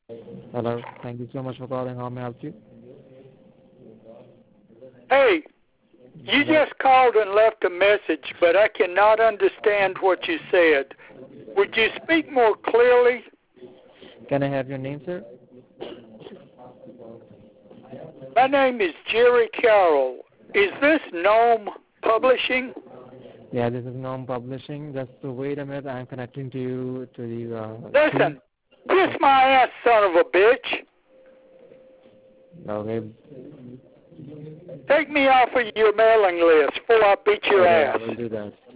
Hello. Thank you so much for calling. How may I help you? Hey, you Hello. just called and left a message, but I cannot understand what you said. Would you speak more clearly? Can I have your name, sir? My name is Jerry Carroll. Is this Gnome Publishing? Yeah, this is Norm Publishing. Just wait a minute. I'm connecting to you to the team. Listen, kiss my ass, son of a bitch. Okay. Take me off of your mailing list before I beat your Okay, I ass. will do that.